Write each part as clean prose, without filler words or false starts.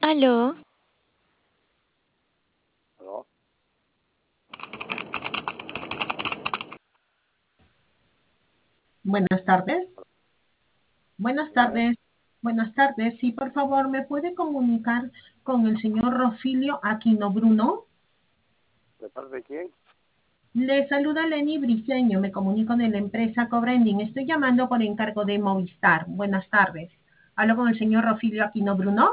Aló, ¿Aló? Buenas tardes. Buenas Dígame, tardes. Buenas tardes. Sí, por favor, ¿me puede comunicar con el señor Rofilio Aquino Bruno? ¿de parte de quién? Le saluda Lenny Briceño. Me comunico de la empresa Cobrending. Estoy llamando por encargo de Movistar. Buenas tardes. ¿Hablo con el señor Rofilio Aquino Bruno?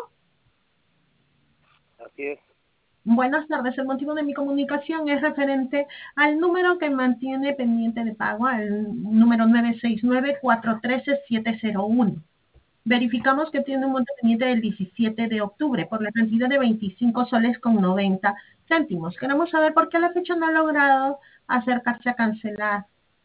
Así es. Buenas tardes. El motivo de mi comunicación es referente al número que mantiene pendiente de pago, al número 969-413-701. Verificamos que tiene un monto pendiente del 17 de octubre por la cantidad de 25 soles con 90 céntimos. Queremos saber por qué a la fecha no ha logrado acercarse a cancelar.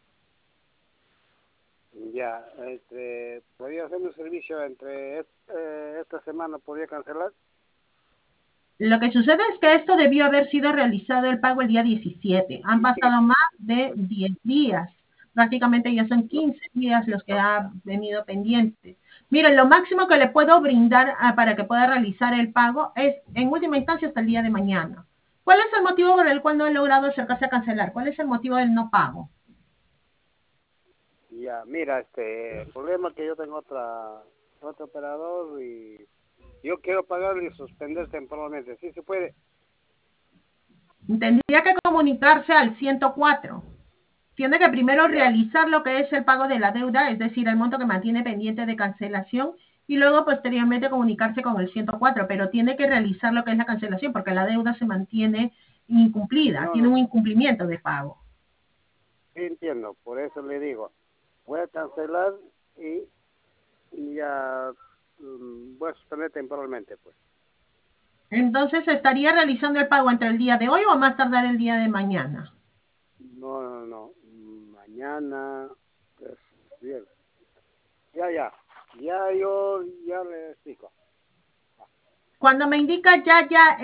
Ya, ¿podría hacerme un servicio esta semana? ¿Podría cancelar? Lo que sucede es que esto debió haber sido realizado el pago el día 17. Han Sí, pasado más de 10 días. Prácticamente ya son no, 15 días los que ha venido pendiente. Miren, lo máximo que le puedo brindar para que pueda realizar el pago es, en última instancia, hasta el día de mañana. ¿Cuál es el motivo por el cual no ha logrado acercarse a cancelar? ¿Cuál es el motivo del no pago? ya, mira, el problema es que yo tengo otro operador y yo quiero pagar y suspender temporalmente. ¿Sí se puede? Tendría que comunicarse al 104. Tiene que primero Ya, realizar lo que es el pago de la deuda, es decir, el monto que mantiene pendiente de cancelación, y luego posteriormente comunicarse con el 104, pero tiene que realizar lo que es la cancelación, porque la deuda se mantiene incumplida, no, tiene no, un incumplimiento de pago. sí entiendo, por eso le digo, voy a cancelar y, y ya voy a suspender temporalmente, pues. Entonces, ¿estaría realizando el pago entre el día de hoy o a más tardar el día de mañana? No, no, no, mañana, pues, bien. Ya yo ya le explico. Cuando me indica ya,